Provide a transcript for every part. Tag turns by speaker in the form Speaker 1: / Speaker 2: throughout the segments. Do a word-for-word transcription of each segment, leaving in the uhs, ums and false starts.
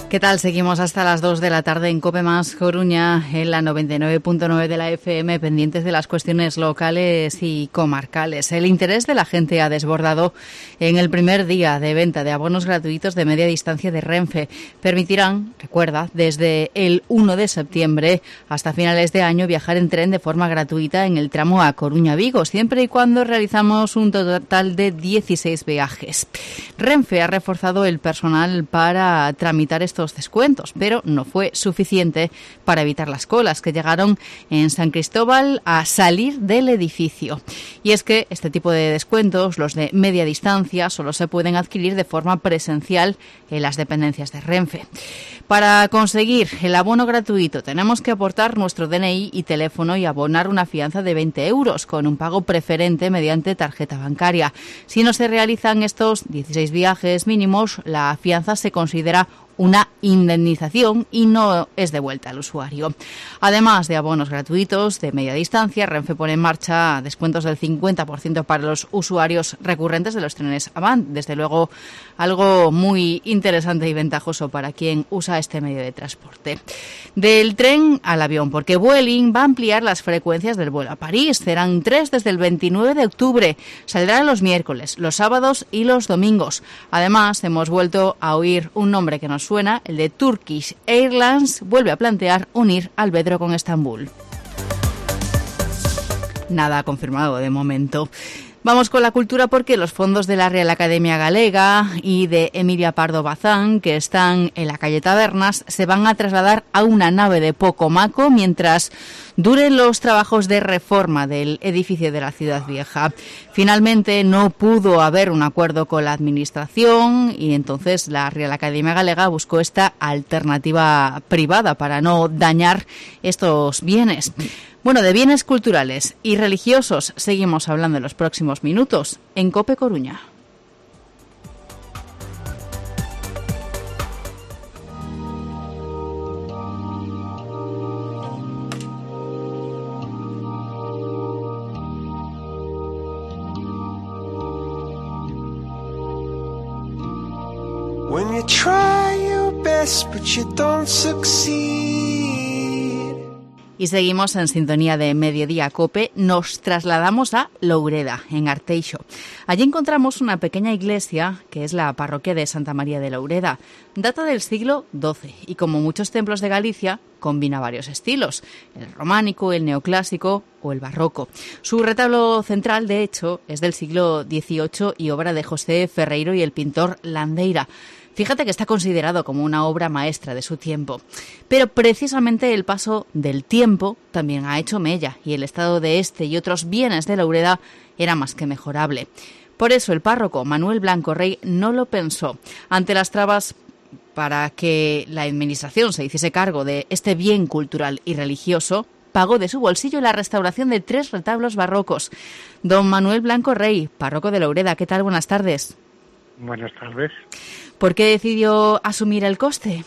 Speaker 1: ¿Qué tal? Seguimos hasta las dos de la tarde en COPE Más Coruña, en la noventa y nueve punto nueve de la F M, pendientes de las cuestiones locales y comarcales. El interés de la gente ha desbordado en el primer día de venta de abonos gratuitos de media distancia de Renfe. Permitirán, recuerda, desde el uno de septiembre hasta finales de año viajar en tren de forma gratuita en el tramo a Coruña-Vigo, siempre y cuando realizamos un total de dieciséis viajes. Renfe ha reforzado el personal para tramitar estos descuentos, pero no fue suficiente para evitar las colas que llegaron en San Cristóbal a salir del edificio. Y es que este tipo de descuentos, los de media distancia, solo se pueden adquirir de forma presencial en las dependencias de Renfe. Para conseguir el abono gratuito tenemos que aportar nuestro D N I y teléfono y abonar una fianza de veinte euros con un pago preferente mediante tarjeta bancaria. Si no se realizan estos dieciséis viajes mínimos, la fianza se considera una indemnización y no es devuelta al usuario. Además de abonos gratuitos de media distancia, Renfe pone en marcha descuentos del cincuenta por ciento para los usuarios recurrentes de los trenes Avant. Desde luego, algo muy interesante y ventajoso para quien usa este medio de transporte. Del tren al avión, porque Vueling va a ampliar las frecuencias del vuelo a París. Serán tres desde el veintinueve de octubre. Saldrán los miércoles, los sábados y los domingos. Además, hemos vuelto a oír un nombre que nos suena, el de Turkish Airlines, vuelve a plantear unir Alvedro con Estambul. Nada confirmado de momento. Vamos con la cultura porque los fondos de la Real Academia Galega y de Emilia Pardo Bazán, que están en la calle Tabernas, se van a trasladar a una nave de Pocomaco mientras duren los trabajos de reforma del edificio de la Ciudad Vieja. Finalmente no pudo haber un acuerdo con la Administración y entonces la Real Academia Galega buscó esta alternativa privada para no dañar estos bienes. Bueno, de bienes culturales y religiosos seguimos hablando en los próximos minutos en COPE Coruña.
Speaker 2: When you try your best but you don't succeed.
Speaker 1: Y seguimos en sintonía de Mediodía COPE. Nos trasladamos a Loureda, en Arteixo. Allí encontramos una pequeña iglesia que es la parroquia de Santa María de Loureda. Data del siglo doce y, como muchos templos de Galicia, combina varios estilos: el románico, el neoclásico o el barroco. Su retablo central, de hecho, es del siglo dieciocho y obra de José Ferreiro y el pintor Landeira. Fíjate que está considerado como una obra maestra de su tiempo. Pero precisamente el paso del tiempo también ha hecho mella y el estado de este y otros bienes de Loureda era más que mejorable. Por eso el párroco Manuel Blanco Rey no lo pensó. Ante las trabas para que la administración se hiciese cargo de este bien cultural y religioso, pagó de su bolsillo la restauración de tres retablos barrocos. Don Manuel Blanco Rey, párroco de Loureda, ¿qué tal? Buenas tardes.
Speaker 3: Buenas tardes.
Speaker 1: ¿Por qué decidió asumir el coste?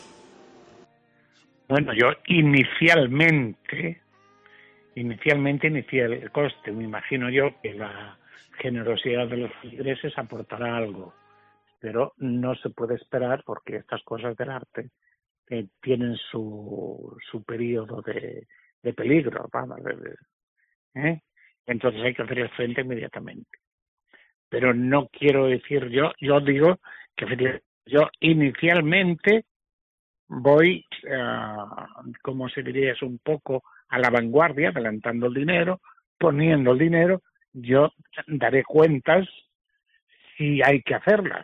Speaker 3: Bueno, yo inicialmente, inicialmente inicié el coste. Me imagino yo que la generosidad de los feligreses aportará algo, pero no se puede esperar porque estas cosas del arte eh, tienen su, su periodo de, de peligro, vamos, ¿eh? Entonces hay que hacer el frente inmediatamente. Pero no quiero decir yo, yo digo que yo inicialmente voy, uh, como se diría, es un poco a la vanguardia, adelantando el dinero, poniendo el dinero, yo daré cuentas si hay que hacerlas.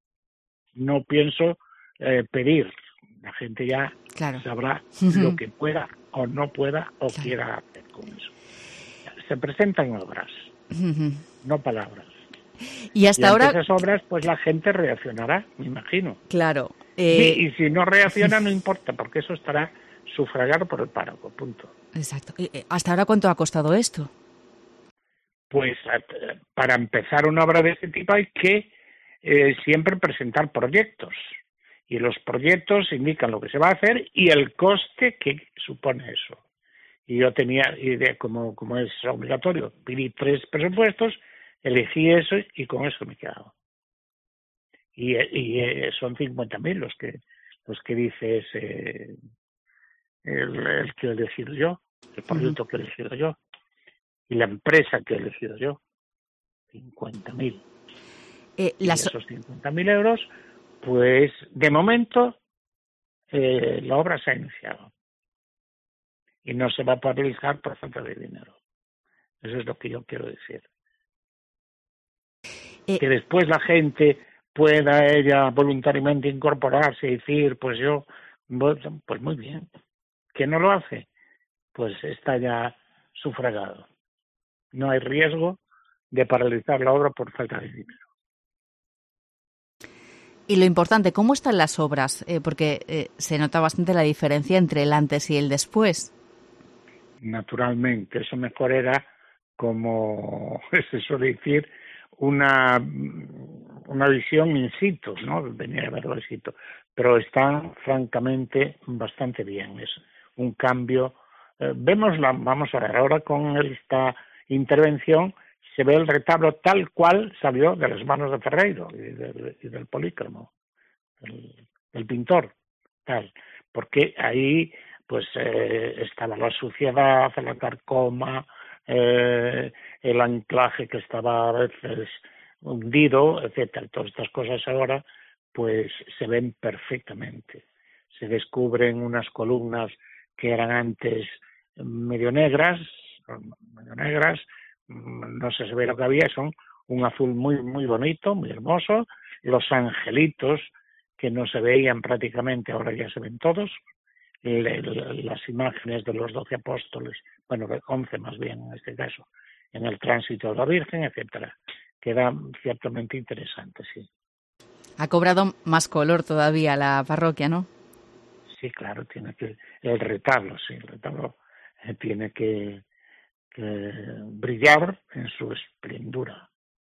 Speaker 3: No pienso eh, pedir, la gente ya
Speaker 1: claro.
Speaker 3: sabrá lo que pueda o no pueda o claro. quiera hacer con eso. Se presentan obras, uh-huh. no palabras.
Speaker 1: Y hasta
Speaker 3: y
Speaker 1: ahora
Speaker 3: esas obras, pues la gente reaccionará, me imagino.
Speaker 1: Claro. Eh...
Speaker 3: Y, y si no reacciona, no importa, porque eso estará sufragado por el párroco, punto.
Speaker 1: Exacto. ¿Hasta ahora cuánto ha costado esto?
Speaker 3: Pues para empezar una obra de este tipo hay que eh, siempre presentar proyectos. Y los proyectos indican lo que se va a hacer y el coste que supone eso. Y yo tenía, idea, como, como es obligatorio, pedí tres presupuestos, elegí eso y con eso me he quedado. Y, y son cincuenta mil los que pues que dices eh, el, el que he elegido yo, el proyecto uh-huh. que he elegido yo y la empresa que he elegido yo, cincuenta mil.
Speaker 1: Eh, las...
Speaker 3: Y esos cincuenta mil euros, pues de momento eh, la obra se ha iniciado y no se va a paralizar por falta de dinero. Eso es lo que yo quiero decir. Eh... Que después la gente pueda ella voluntariamente incorporarse y decir, pues yo, pues muy bien. ¿Que no lo hace? Pues está ya sufragado. No hay riesgo de paralizar la obra por falta de dinero.
Speaker 1: Y lo importante, ¿cómo están las obras? Eh, porque eh, se nota bastante la diferencia entre el antes y el después.
Speaker 3: Naturalmente, eso mejor era, como se suele decir, una una visión in situ, ¿no? Venía a verlo in situ. Pero están francamente bastante bien. Es un cambio. Eh, vemos la, vamos a ver, ahora con esta intervención se ve el retablo tal cual salió de las manos de Ferreiro y, de, y del polícromo, el, el pintor, tal, porque ahí pues eh, estaba la suciedad, la carcoma, eh, el anclaje que estaba a veces hundido, etcétera. Todas estas cosas ahora pues se ven perfectamente. Se descubren unas columnas que eran antes medio negras, medio negras, no sé si ve lo que había, son un azul muy muy bonito, muy hermoso, los angelitos que no se veían prácticamente, ahora ya se ven todos, le, le, las imágenes de los doce apóstoles, bueno, de once más bien en este caso, en el tránsito de la Virgen, etcétera, queda ciertamente interesante, sí.
Speaker 1: Ha cobrado más color todavía la parroquia, ¿no?
Speaker 3: Sí, claro, tiene que, el retablo, sí, el retablo eh, tiene que que brillar en su esplendura.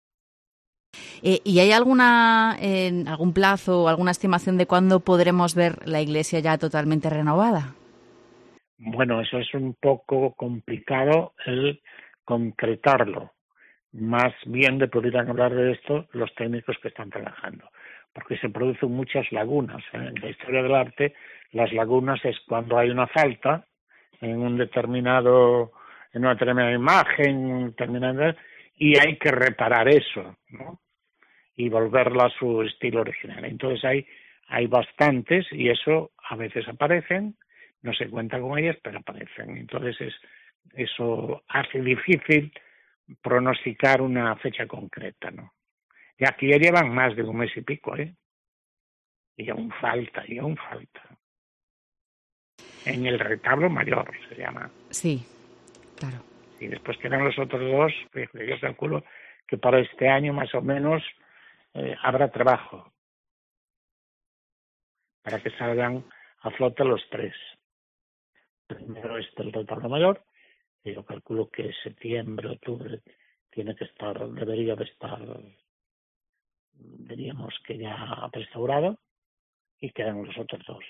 Speaker 1: Eh, ¿Y hay alguna eh, algún plazo o alguna estimación de cuándo podremos ver la iglesia ya totalmente renovada?
Speaker 3: Bueno, eso es un poco complicado el concretarlo. Más bien de podrían hablar de esto los técnicos que están trabajando, porque se producen muchas lagunas. ¿eh? En la historia del arte, las lagunas es cuando hay una falta en un determinado en una determinada imagen, determinada, y hay que reparar eso, ¿no? Y volverla a su estilo original. Entonces hay hay bastantes y eso a veces aparecen, no se cuenta con ellas, pero aparecen. Entonces es, eso hace difícil pronosticar una fecha concreta, ¿no? Y aquí ya llevan más de un mes y pico, ¿eh? Y aún falta, y aún falta. En el retablo mayor se llama.
Speaker 1: Sí. Claro.
Speaker 3: Y después quedan los otros dos, pues yo calculo que para este año más o menos eh, habrá trabajo para que salgan a flote los tres. Primero este el retablo mayor, y yo calculo que septiembre, octubre tiene que estar, debería de estar, diríamos que ya restaurado, y quedan los otros dos.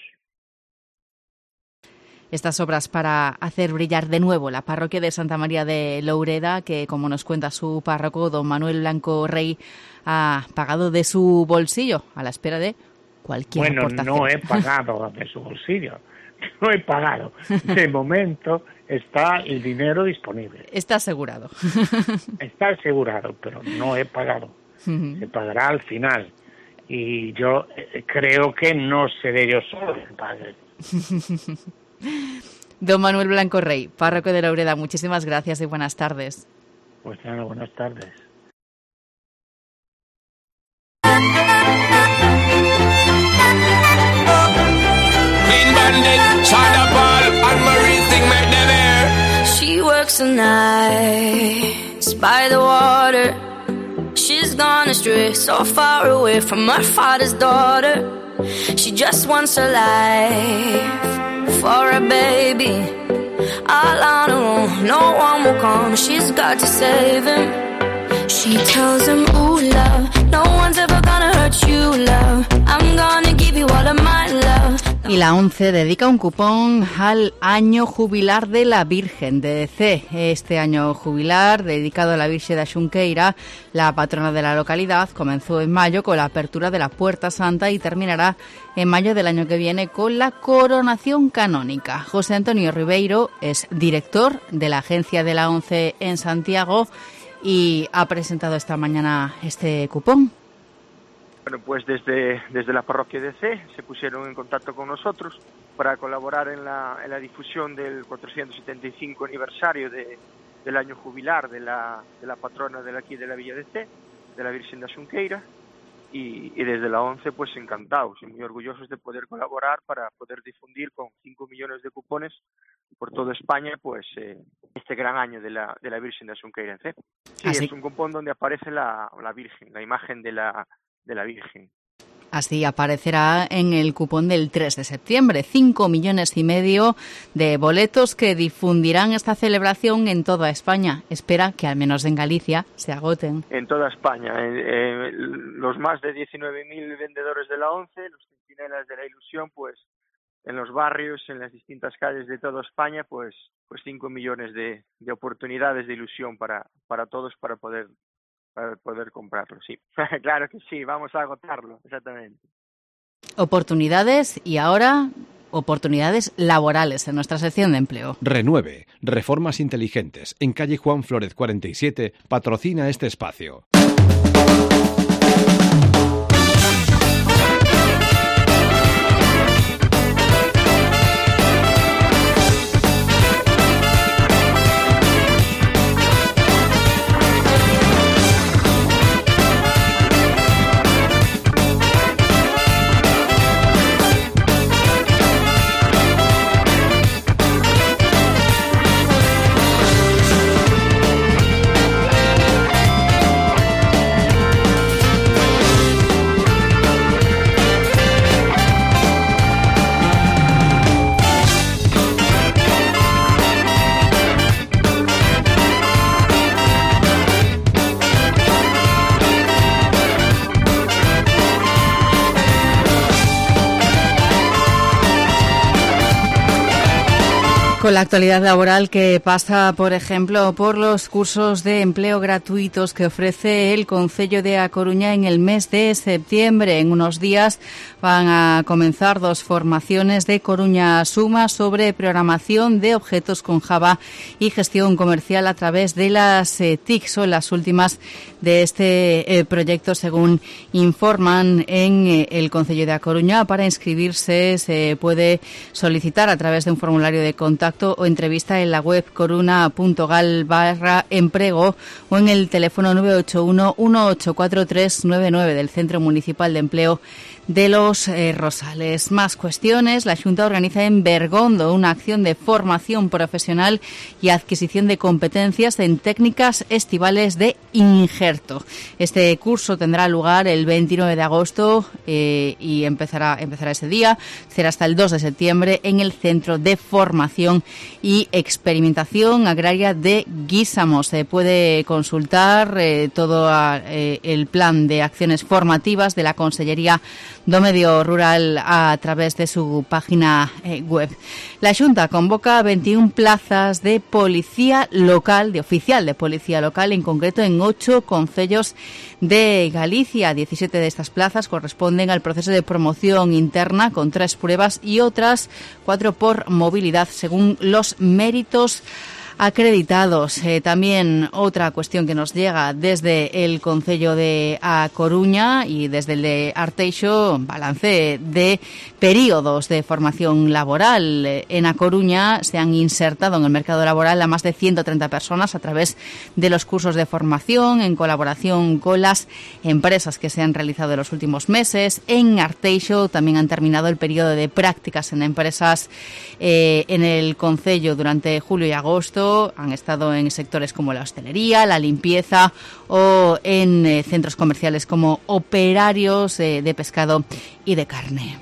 Speaker 1: Estas obras para hacer brillar de nuevo la parroquia de Santa María de Loureda, que como nos cuenta su párroco, don Manuel Blanco Rey, ha pagado de su bolsillo a la espera de cualquier
Speaker 3: bueno,
Speaker 1: aportación.
Speaker 3: Bueno, no he pagado de su bolsillo, no he pagado. De momento está el dinero disponible.
Speaker 1: Está asegurado.
Speaker 3: Está asegurado, pero no he pagado. Se pagará al final. Y yo creo que no seré yo solo el que pague.
Speaker 1: Don Manuel Blanco Rey, párroco de Loureda, muchísimas gracias y buenas tardes.
Speaker 3: Pues nada, buenas tardes.
Speaker 4: She works the nights by the water. She's gone astray, so far away from her father's daughter. She just wants a life for a baby, all on her own, no one will come, she's got to save him. She tells him, ooh love, no one's ever gonna hurt you love, I'm gonna give you all of my love.
Speaker 1: Y la ONCE dedica un cupón al año jubilar de la Virgen de C. Este año jubilar, dedicado a la Virgen de Xunqueira, la patrona de la localidad, comenzó en mayo con la apertura de la Puerta Santa y terminará en mayo del año que viene con la coronación canónica. José Antonio Ribeiro es director de la agencia de la ONCE en Santiago y ha presentado esta mañana este cupón.
Speaker 5: Bueno, pues desde, desde la parroquia de C se pusieron en contacto con nosotros para colaborar en la, en la difusión del cuatrocientos setenta y cinco aniversario de, del año jubilar de la, de la patrona de aquí de la Villa de C, de la Virgen de Xunqueira, y, y desde la ONCE pues encantados y muy orgullosos de poder colaborar para poder difundir con cinco millones de cupones por toda España pues eh, este gran año de la, de la Virgen de Xunqueira en C. Sí, Así. Es un cupón donde aparece la, la Virgen, la imagen de la de la Virgen.
Speaker 1: Así aparecerá en el cupón del tres de septiembre. Cinco millones y medio de boletos que difundirán esta celebración en toda España. Espera que al menos en Galicia se agoten.
Speaker 5: En toda España. Eh, eh, los más de diecinueve mil vendedores de la ONCE, los centinelas de la ilusión, pues en los barrios, en las distintas calles de toda España, pues pues cinco millones de, de oportunidades de ilusión para, para todos para poder para poder comprarlo, sí. Claro que sí, vamos a agotarlo, exactamente.
Speaker 1: Oportunidades y ahora oportunidades laborales en nuestra sección de empleo.
Speaker 6: Renueve, Reformas Inteligentes, en calle Juan Flórez cuarenta y siete, patrocina este espacio.
Speaker 1: Con la actualidad laboral que pasa, por ejemplo, por los cursos de empleo gratuitos que ofrece el Concello de A Coruña en el mes de septiembre. En unos días van a comenzar dos formaciones de Coruña Suma sobre programación de objetos con Java y gestión comercial a través de las eh, T I C. Son las últimas de este eh, proyecto, según informan en eh, el Concello de A Coruña. Para inscribirse se puede solicitar a través de un formulario de contacto o entrevista en la web coruna.gal barra emprego o en el teléfono nueve ocho uno, uno ocho cuatro tres nueve nueve del Centro Municipal de Empleo de Los eh, Rosales. Más cuestiones. La Xunta organiza en Bergondo una acción de formación profesional y adquisición de competencias en técnicas estivales de injerto. Este curso tendrá lugar el veintinueve de agosto eh, y empezará, empezará ese día. Será hasta el dos de septiembre en el Centro de Formación y Experimentación Agraria de Guísamo. Se puede consultar eh, todo eh, el plan de acciones formativas de la Consellería do Medio Rural a través de su página eh, web. La Xunta convoca veintiuna plazas de policía local, de oficial de policía local, en concreto en ocho concellos de Galicia. diecisiete de estas plazas corresponden al proceso de promoción interna con tres pruebas y otras cuatro por movilidad, según los méritos acreditados. Eh, también otra cuestión que nos llega desde el Concello de A Coruña y desde el de Arteixo, balance de periodos de formación laboral. Eh, en A Coruña se han insertado en el mercado laboral a más de ciento treinta personas a través de los cursos de formación en colaboración con las empresas que se han realizado en los últimos meses. En Arteixo también han terminado el periodo de prácticas en empresas eh, en el Concello durante julio y agosto. Han estado en sectores como la hostelería, la limpieza o en eh, centros comerciales como operarios eh, de pescado y de carne.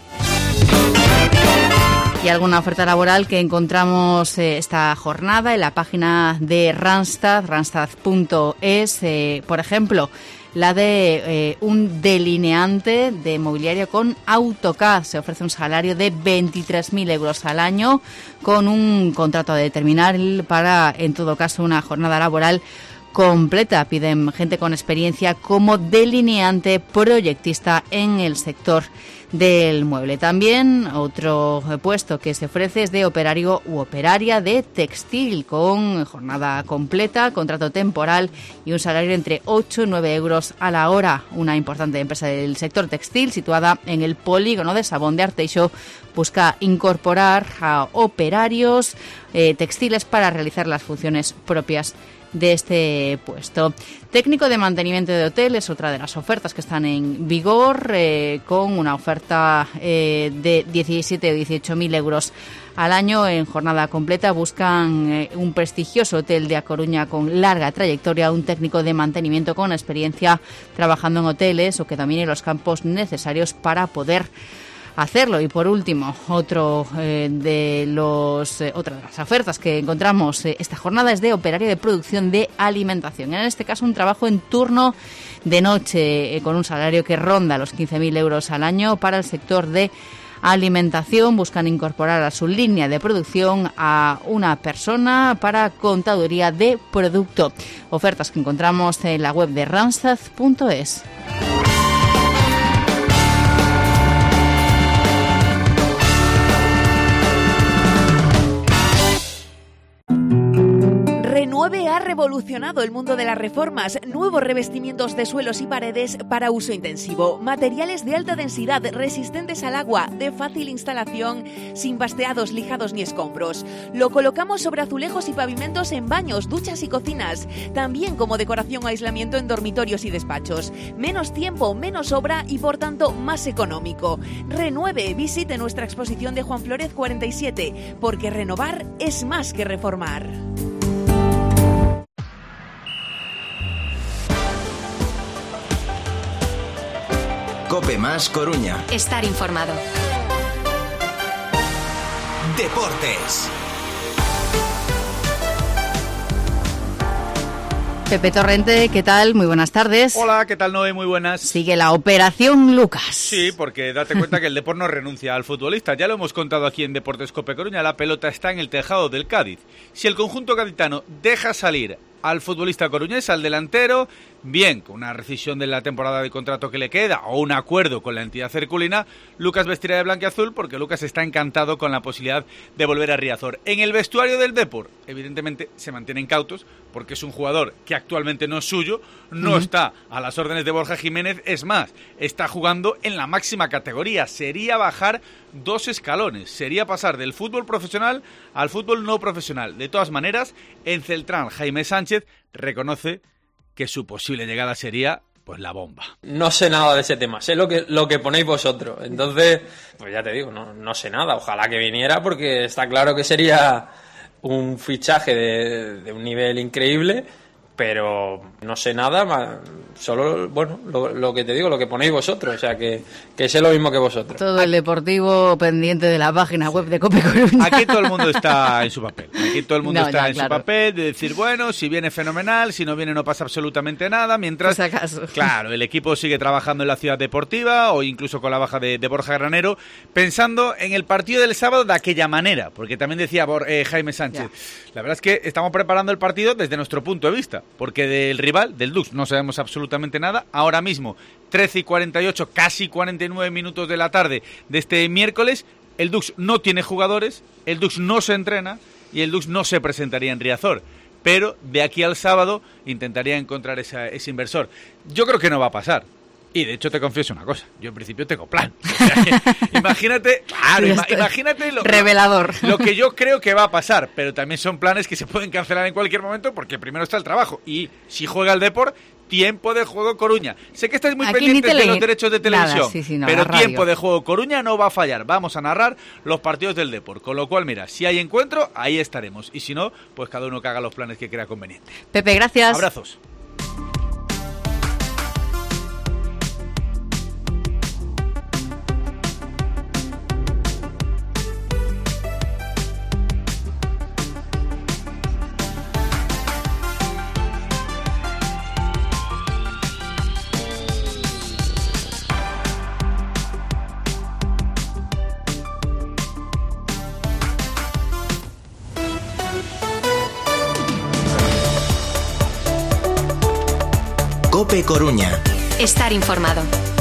Speaker 1: Y alguna oferta laboral que encontramos eh, esta jornada en la página de Randstad, randstad punto es. Eh, por ejemplo, la de eh, un delineante de mobiliario con AutoCAD. Se ofrece un salario de veintitrés mil euros al año con un contrato a determinar para, en todo caso, una jornada laboral completa. Piden gente con experiencia como delineante proyectista en el sector del mueble. También otro puesto que se ofrece es de operario u operaria de textil con jornada completa, contrato temporal y un salario entre ocho y nueve euros a la hora. Una importante empresa del sector textil situada en el polígono de Sabón de Arteixo busca incorporar a operarios eh, textiles para realizar las funciones propias de este puesto. Técnico de mantenimiento de hotel es otra de las ofertas que están en vigor, eh, con una oferta eh, de diecisiete o dieciocho mil euros al año en jornada completa. Buscan eh, un prestigioso hotel de A Coruña con larga trayectoria, un técnico de mantenimiento con experiencia trabajando en hoteles o que domine los campos necesarios para poder hacerlo. Y por último, otro eh, de los eh, otra de las ofertas que encontramos eh, esta jornada es de operario de producción de alimentación. En este caso, un trabajo en turno de noche eh, con un salario que ronda los quince mil euros al año para el sector de alimentación. Buscan incorporar a su línea de producción a una persona para contaduría de producto. Ofertas que encontramos en la web de randstad punto es.
Speaker 7: Renueve ha revolucionado el mundo de las reformas. Nuevos revestimientos de suelos y paredes para uso intensivo. Materiales de alta densidad, resistentes al agua, de fácil instalación, sin basteados, lijados ni escombros. Lo colocamos sobre azulejos y pavimentos en baños, duchas y cocinas. También como decoración o aislamiento en dormitorios y despachos. Menos tiempo, menos obra y por tanto más económico. Renueve, visite nuestra exposición de Juan Flórez cuarenta y siete, porque renovar es más que reformar.
Speaker 8: Cope Más Coruña.
Speaker 9: Estar informado.
Speaker 8: Deportes.
Speaker 1: Pepe Torrente, ¿qué tal? Muy buenas tardes.
Speaker 10: Hola, ¿qué tal, Noé? Muy buenas.
Speaker 1: Sigue la Operación Lucas.
Speaker 10: Sí, porque date cuenta que el Depor no renuncia al futbolista. Ya lo hemos contado aquí en Deportes Cope Coruña, la pelota está en el tejado del Cádiz. Si el conjunto gaditano deja salir al futbolista coruñés, al delantero, bien, con una rescisión de la temporada de contrato que le queda o un acuerdo con la entidad herculina, Lucas vestirá de blanquiazul porque Lucas está encantado con la posibilidad de volver a Riazor. En el vestuario del Depor, evidentemente, se mantienen cautos porque es un jugador que actualmente no es suyo, no uh-huh. está a las órdenes de Borja Jiménez, es más, está jugando en la máxima categoría. Sería bajar dos escalones, sería pasar del fútbol profesional al fútbol no profesional. De todas maneras, en Celtrán, Jaime Sánchez reconoce que su posible llegada sería pues la bomba.
Speaker 11: No sé nada de ese tema, sé lo que lo que ponéis vosotros. Entonces, pues ya te digo, no, no sé nada. Ojalá que viniera porque está claro que sería un fichaje de, de un nivel increíble, pero no sé nada, solo, bueno, lo, lo que te digo, lo que ponéis vosotros, o sea, que, que sé lo mismo que vosotros.
Speaker 1: Todo el deportivo pendiente de la página web de Cope Coruña.
Speaker 10: Aquí todo el mundo está en su papel, aquí todo el mundo
Speaker 1: no,
Speaker 10: está
Speaker 1: ya,
Speaker 10: en
Speaker 1: claro.
Speaker 10: su papel de decir, bueno, si viene fenomenal, si no viene no pasa absolutamente nada, mientras,
Speaker 1: pues acaso.
Speaker 10: Claro, el equipo sigue trabajando en la ciudad deportiva o incluso con la baja de, de Borja Granero, pensando en el partido del sábado de aquella manera, porque también decía eh, Jaime Sánchez, ya. La verdad es que estamos preparando el partido desde nuestro punto de vista, porque del rival, del Dux, no sabemos absolutamente nada. Ahora mismo, trece y cuarenta y ocho, casi cuarenta y nueve minutos de la tarde de este miércoles, el Dux no tiene jugadores, el Dux no se entrena y el Dux no se presentaría en Riazor. Pero de aquí al sábado intentaría encontrar esa, ese inversor. Yo creo que no va a pasar. Y de hecho te confieso una cosa, yo en principio tengo plan. O sea, imagínate, claro, ima, imagínate lo,
Speaker 1: revelador.
Speaker 10: Lo que yo creo que va a pasar, pero también son planes que se pueden cancelar en cualquier momento porque primero está el trabajo. Y si juega el Depor, tiempo de juego Coruña. Sé que estáis muy
Speaker 1: Aquí
Speaker 10: pendientes
Speaker 1: tele...
Speaker 10: de los derechos de televisión,
Speaker 1: Nada, sí, sí, no,
Speaker 10: pero tiempo de juego Coruña no va a fallar. Vamos a narrar los partidos del Depor. Con lo cual, mira, si hay encuentro, ahí estaremos. Y si no, pues cada uno que haga los planes que crea conveniente.
Speaker 1: Pepe, gracias.
Speaker 10: Abrazos.
Speaker 8: Cope Coruña.
Speaker 9: Estar informado.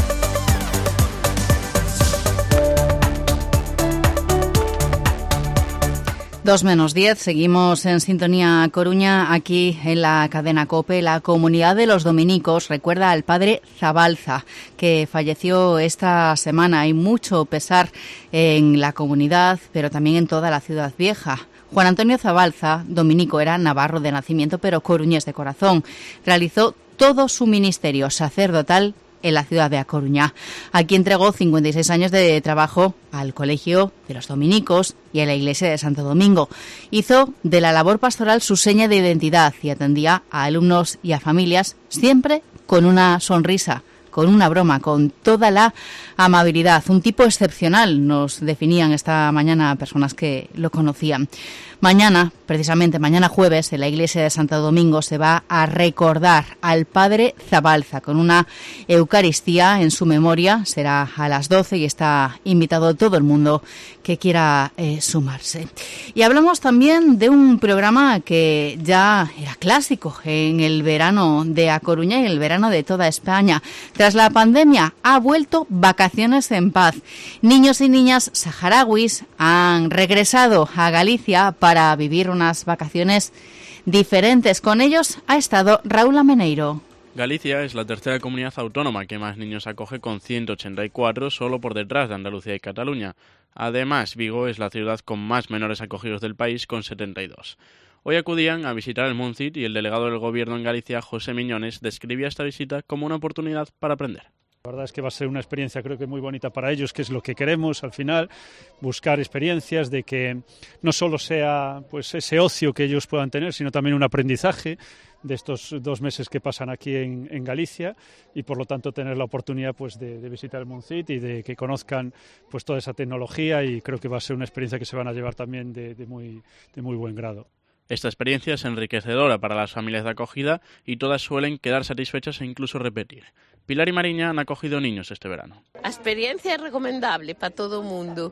Speaker 1: Dos menos diez, seguimos en Sintonía Coruña, aquí en la cadena COPE. La comunidad de los dominicos recuerda al padre Zabalza, que falleció esta semana. Hay mucho pesar en la comunidad, pero también en toda la ciudad vieja. Juan Antonio Zabalza, dominico, era navarro de nacimiento, pero coruñés de corazón. Realizó todo su ministerio sacerdotal en la ciudad de A Coruña. Aquí entregó cincuenta y seis años de trabajo al Colegio de los Dominicos y a la Iglesia de Santo Domingo. Hizo de la labor pastoral su seña de identidad y atendía a alumnos y a familias siempre con una sonrisa, con una broma, con toda la amabilidad. Un tipo excepcional, nos definían esta mañana personas que lo conocían. Mañana, precisamente mañana jueves, en la Iglesia de Santo Domingo se va a recordar al padre Zabalza con una Eucaristía en su memoria. Será a las doce y está invitado todo el mundo que quiera eh, sumarse. Y hablamos también de un programa que ya era clásico en el verano de A Coruña y en el verano de toda España. Tras la pandemia ha vuelto Vacaciones en Paz. Niños y niñas saharauis han regresado a Galicia para vivir unas vacaciones diferentes. Con ellos ha estado Raúl Ameneiro.
Speaker 12: Galicia es la tercera comunidad autónoma que más niños acoge, con ciento ochenta y cuatro, solo por detrás de Andalucía y Cataluña. Además, Vigo es la ciudad con más menores acogidos del país, con setenta y dos. Hoy acudían a visitar el Muncit y el delegado del Gobierno en Galicia, José Miñones, describía esta visita como una oportunidad para aprender.
Speaker 13: La verdad es que va a ser una experiencia, creo que muy bonita para ellos, que es lo que queremos al final, buscar experiencias de que no solo sea pues ese ocio que ellos puedan tener, sino también un aprendizaje de estos dos meses que pasan aquí en, en Galicia, y por lo tanto tener la oportunidad pues de, de visitar el Muncit y de que conozcan pues toda esa tecnología, y creo que va a ser una experiencia que se van a llevar también de, de, muy, de muy buen grado.
Speaker 12: Esta experiencia es enriquecedora para las familias de acogida y todas suelen quedar satisfechas e incluso repetir. Pilar y Mariña han acogido niños este verano.
Speaker 14: A experiencia é recomendable para todo o mundo.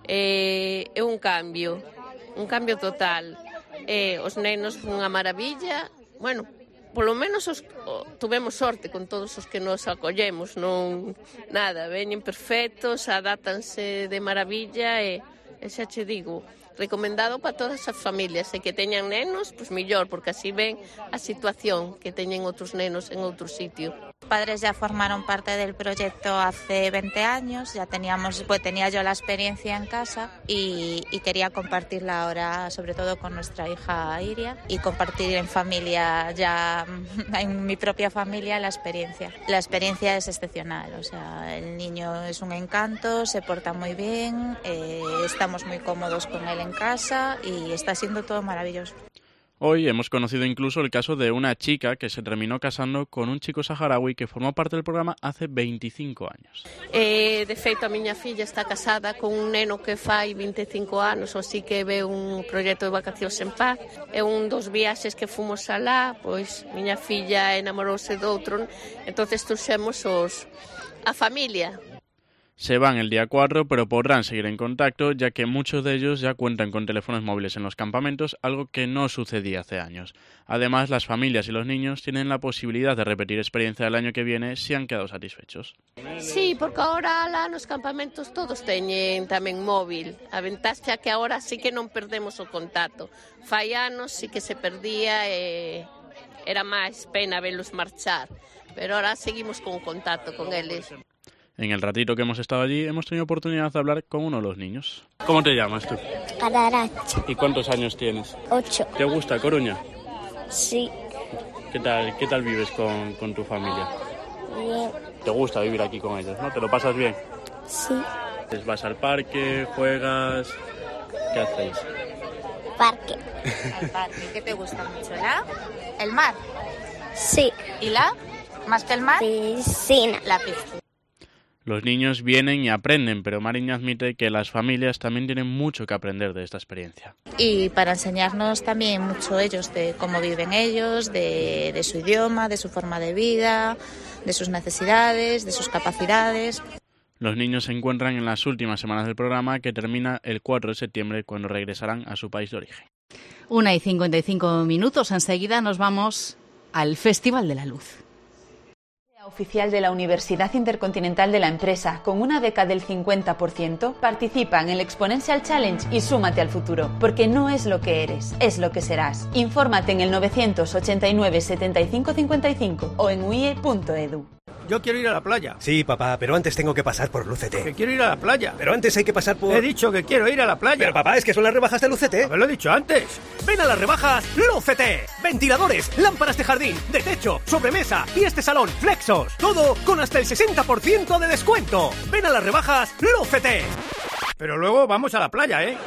Speaker 14: É, é un cambio, un cambio total. É, os nenos unha maravilla. Bueno, polo menos os, o, tuvemos sorte con todos os que nos acollemos. Non nada, veñen perfectos, adátanse de maravilla e, e xa che digo, recomendado para todas as familias, e que teñan nenos, pois mellor, porque así ven a situación que teñen outros nenos en outro sitio.
Speaker 15: Padres ya formaron parte del proyecto hace veinte años, ya teníamos, pues tenía yo la experiencia en casa y, y quería compartirla ahora, sobre todo con nuestra hija Iria, y compartir en familia, ya en mi propia familia, la experiencia. La experiencia es excepcional, o sea, el niño es un encanto, se porta muy bien, eh, estamos muy cómodos con él en casa y está siendo todo maravilloso.
Speaker 12: Hoy hemos conocido incluso el caso de una chica que se terminó casando con un chico saharaui que formó parte del programa hace veinticinco años.
Speaker 14: Eh, de feito, a miña filla está casada con un neno que fai vinte e cinco anos, así que ve un proxecto de Vacacións en Paz. É un dos viaxes que fomos alá, pois miña filla enamorouse de outro, entonces trouxemos os a familia.
Speaker 12: Se van el día cuatro, pero podrán seguir en contacto, ya que muchos de ellos ya cuentan con teléfonos móviles en los campamentos, algo que no sucedía hace años. Además, las familias y los niños tienen la posibilidad de repetir experiencia el año que viene si han quedado satisfechos.
Speaker 14: Sí, porque ahora lá nos campamentos todos teñen tamén móvil. A ventaxa é que ahora sí que non perdemos o contacto. Fai anos sí que se perdía e era máis pena velos marchar, pero ahora seguimos con contacto con eles.
Speaker 12: En el ratito que hemos estado allí, hemos tenido oportunidad de hablar con uno de los niños. ¿Cómo te llamas tú?
Speaker 16: Cadaracha.
Speaker 12: ¿Y cuántos años tienes?
Speaker 16: Ocho.
Speaker 12: ¿Te gusta Coruña?
Speaker 16: Sí.
Speaker 12: ¿Qué tal, qué tal vives con, con tu familia?
Speaker 16: Bien.
Speaker 12: ¿Te gusta vivir aquí con ellos, no? ¿Te lo pasas bien?
Speaker 16: Sí.
Speaker 12: ¿Vas al parque, juegas? ¿Qué hacéis?
Speaker 16: Parque.
Speaker 15: El parque, ¿qué te gusta mucho? ¿La? ¿El mar?
Speaker 16: Sí.
Speaker 15: ¿Y la? ¿Más que el mar?
Speaker 16: Piscina.
Speaker 15: La piscina.
Speaker 12: Los niños vienen y aprenden, pero Mariña admite que las familias también tienen mucho que aprender de esta experiencia.
Speaker 15: Y para enseñarnos también mucho ellos de cómo viven ellos, de, de su idioma, de su forma de vida, de sus necesidades, de sus capacidades.
Speaker 12: Los niños se encuentran en las últimas semanas del programa, que termina el cuatro de septiembre, cuando regresarán a su país de origen.
Speaker 1: Una y cincuenta y cinco minutos. Enseguida nos vamos al Festival de la Luz.
Speaker 9: Oficial de la Universidad Intercontinental de la empresa, con una beca del cincuenta por ciento, participa en el Exponential Challenge y súmate al futuro, porque no es lo que eres, es lo que serás. Infórmate en el novecientos ochenta y nueve setenta y cinco cincuenta y cinco o en u i e punto e d u.
Speaker 17: Yo quiero ir a la playa.
Speaker 18: Sí, papá, pero antes tengo que pasar por Lucete.
Speaker 17: Que quiero ir a la playa.
Speaker 18: Pero antes hay que pasar por...
Speaker 17: He dicho que quiero ir a la playa.
Speaker 18: Pero papá, es que son las rebajas de Lucete.
Speaker 17: Me lo he dicho antes.
Speaker 18: Ven a las rebajas Lucete. Ventiladores, lámparas de jardín, de techo, sobremesa y este salón, Flexos. Todo con hasta el sesenta por ciento de descuento. Ven a las rebajas Lucete.
Speaker 17: Pero luego vamos a la playa, ¿eh?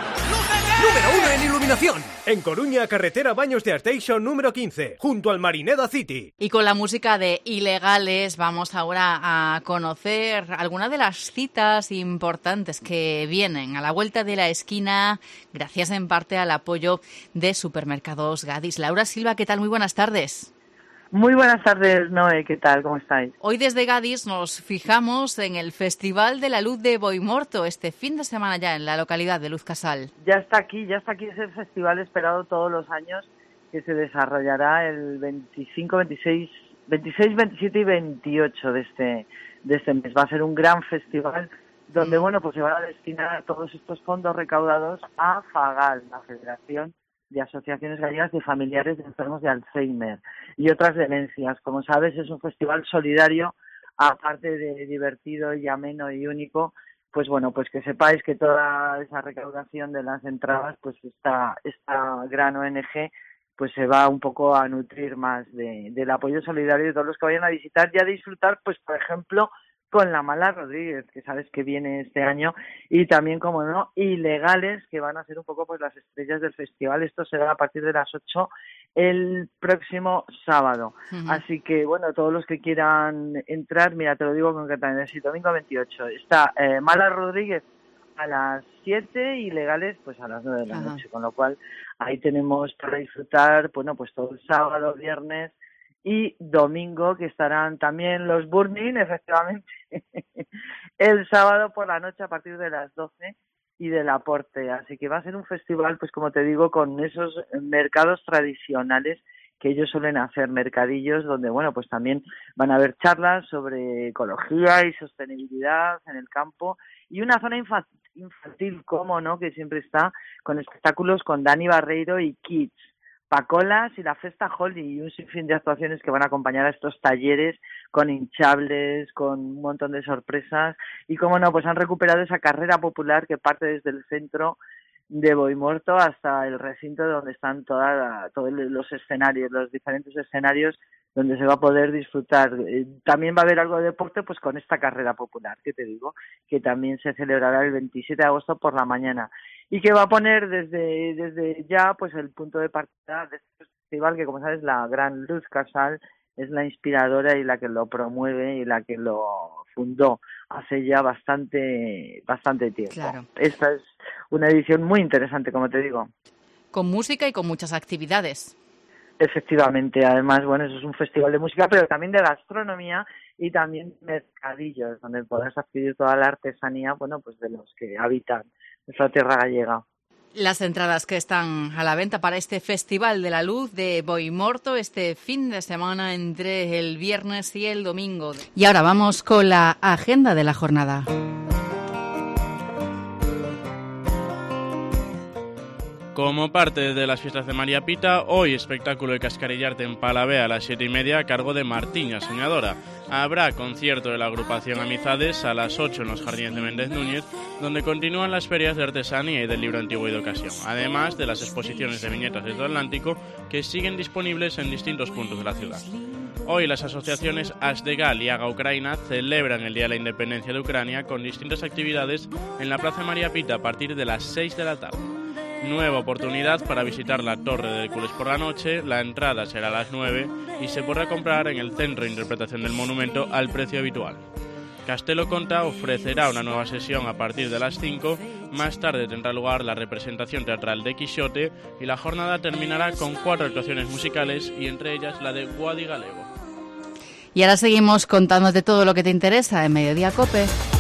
Speaker 18: Número uno en iluminación. En Coruña, carretera Baños de Arteixo número quince, junto al Marineda City.
Speaker 1: Y con la música de Ilegales vamos ahora a conocer algunas de las citas importantes que vienen a la vuelta de la esquina, gracias en parte al apoyo de Supermercados Gadis. Laura Silva, ¿qué tal? Muy buenas tardes.
Speaker 19: Muy buenas tardes, Noé, ¿qué tal? ¿Cómo estáis?
Speaker 1: Hoy desde Gadis nos fijamos en el Festival de la Luz de Boimorto, este fin de semana ya en la localidad de Luz Casal.
Speaker 19: Ya está aquí, ya está aquí ese festival esperado todos los años que se desarrollará el veinticinco, veintiséis, veintiséis, veintisiete y veintiocho de este, de este mes. Va a ser un gran festival donde, bueno, pues se van a destinar todos estos fondos recaudados a FAGAL, la Federación de Asociaciones Gallegas de Familiares de Enfermos de Alzheimer y otras demencias. Como sabes, es un festival solidario, aparte de divertido y ameno y único. Pues bueno, pues que sepáis que toda esa recaudación de las entradas, pues esta, esta gran O N G, pues se va un poco a nutrir más de, del apoyo solidario de todos los que vayan a visitar y a disfrutar, pues por ejemplo, con la Mala Rodríguez, que sabes que viene este año, y también, como no, Ilegales, que van a ser un poco pues las estrellas del festival. Esto será a partir de las ocho el próximo sábado. Uh-huh. Así que, bueno, todos los que quieran entrar, mira, te lo digo concretamente, sí, domingo veintiocho, está eh, Mala Rodríguez a las siete y Ilegales pues a las nueve de la uh-huh. noche, con lo cual ahí tenemos para disfrutar, bueno, pues todo el sábado, viernes y domingo, que estarán también los Burning, efectivamente, el sábado por la noche a partir de las doce y del aporte. Así que va a ser un festival, pues como te digo, con esos mercados tradicionales que ellos suelen hacer, mercadillos donde, bueno, pues también van a haber charlas sobre ecología y sostenibilidad en el campo y una zona infantil, infantil cómo no, que siempre está con espectáculos con Dani Barreiro y Kids, Pacolas y la Festa Holly y un sinfín de actuaciones que van a acompañar a estos talleres con hinchables, con un montón de sorpresas y, como no, pues han recuperado esa carrera popular que parte desde el centro de Boimorto hasta el recinto donde están toda, todos los escenarios, los diferentes escenarios donde se va a poder disfrutar. También va a haber algo de deporte pues con esta carrera popular, que te digo, que también se celebrará el veintisiete de agosto por la mañana y que va a poner desde desde ya pues el punto de partida de este festival, que como sabes la Gran Luz Casal es la inspiradora y la que lo promueve y la que lo fundó hace ya bastante bastante tiempo.
Speaker 1: Claro.
Speaker 19: Esta es una edición muy interesante, como te digo.
Speaker 1: Con música y con muchas actividades.
Speaker 19: Efectivamente, además, bueno, eso es un festival de música, pero también de gastronomía y también mercadillos, donde podrás adquirir toda la artesanía, bueno, pues de los que habitan nuestra tierra gallega.
Speaker 1: Las entradas que están a la venta para este Festival de la Luz de Boimorto este fin de semana entre el viernes y el domingo. Y ahora vamos con la agenda de la jornada.
Speaker 12: Como parte de las fiestas de María Pita, hoy espectáculo de Cascarillarte en Palavea a las siete y media a cargo de Martiña Soñadora. Habrá concierto de la agrupación Amizades a las ocho en los Jardines de Méndez Núñez, donde continúan las ferias de artesanía y del libro antiguo y de ocasión, además de las exposiciones de viñetas de todo Atlántico que siguen disponibles en distintos puntos de la ciudad. Hoy las asociaciones Asdegal y Haga Ucraina celebran el Día de la Independencia de Ucrania con distintas actividades en la Plaza María Pita a partir de las seis de la tarde. Nueva oportunidad para visitar la Torre de Hércules por la noche, la entrada será a las nueve y se podrá comprar en el Centro de Interpretación del Monumento al precio habitual. Castelo Conta ofrecerá una nueva sesión a partir de las cinco, más tarde tendrá lugar la representación teatral de Quixote y la jornada terminará con cuatro actuaciones musicales y entre ellas la de Guadi Galego.
Speaker 1: Y ahora seguimos contándote todo lo que te interesa en Mediodía COPE.